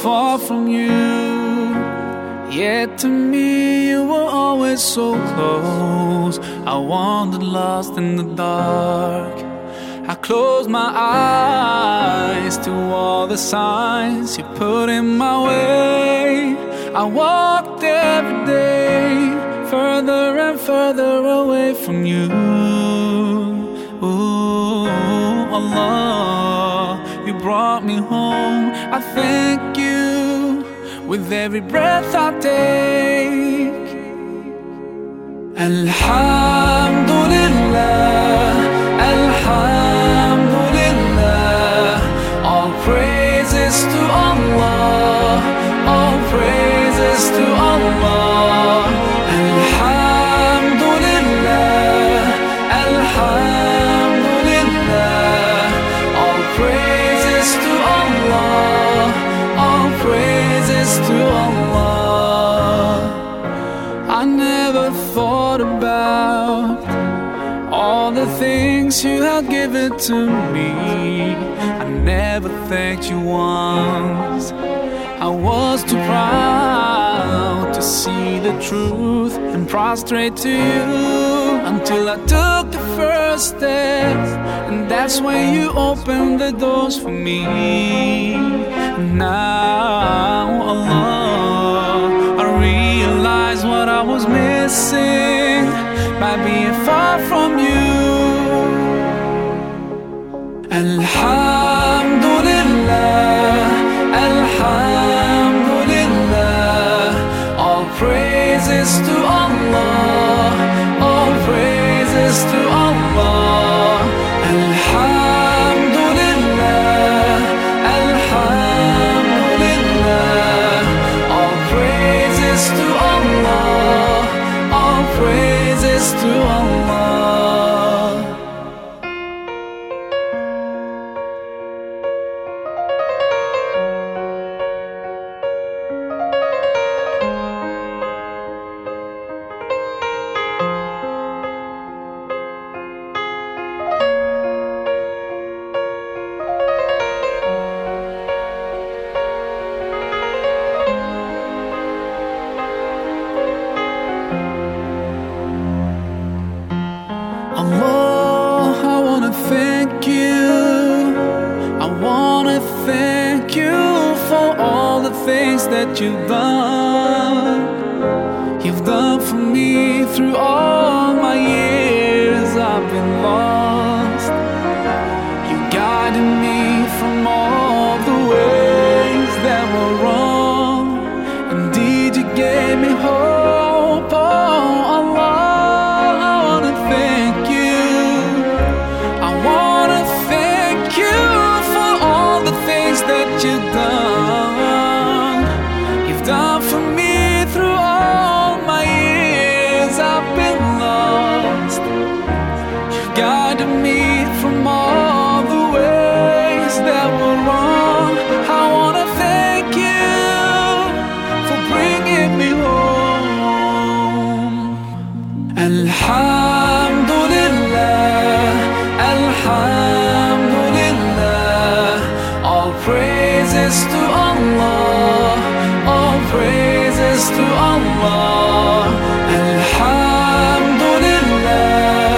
far from you, yet to me you were always so close. I wandered lost in the dark. I closed my eyes to all the signs you put in my way. I walked every day further and further away from you. Ooh, Allah, you brought me home. I thank you with every breath I take. Alhamdulillah, Alhamdulillah. All praises to Allah, all praises to Allah. Alhamdulillah, Alhamdulillah. All praises to Allah, all praises to Allah. I never thought about all the things you had given to me. I never thanked you once. I was too proud to see the truth and prostrate to you, until I took the first step, and that's when you opened the doors for me. Now, Allah, I realize what I was missing by being far from you. Alhamdulillah, Alhamdulillah. All praises to Allah, all praises to Allah. Alhamdulillah, Alhamdulillah. All praises to Allah, all praises to Allah. Allah, I wanna thank you. I wanna thank you for all the things that you've done. You've done for me through all my years I've been lost. You guided me from all the ways that were wrong. Indeed, you gave me hope. Oh, Allah, I wanna thank you. I wanna thank you for all the things that you've done. You've done for me through all my years I've been lost. You've guided me from all the ways that were wrong. I wanna thank you for bringing me home. Alhamdulillah, Alhamdulillah. All praises to Allah, all praises to Allah. Alhamdulillah,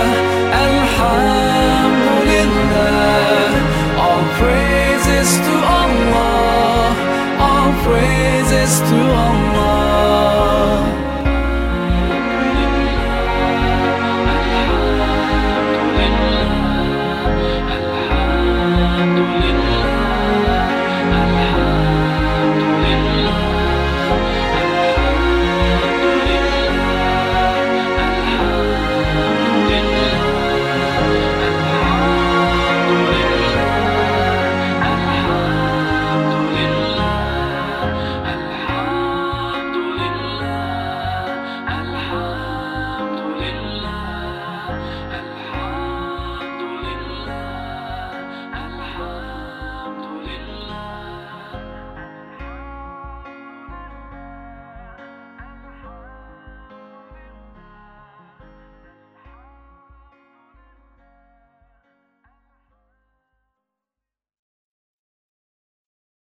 Alhamdulillah. All praises to Allah, all praises to Allah.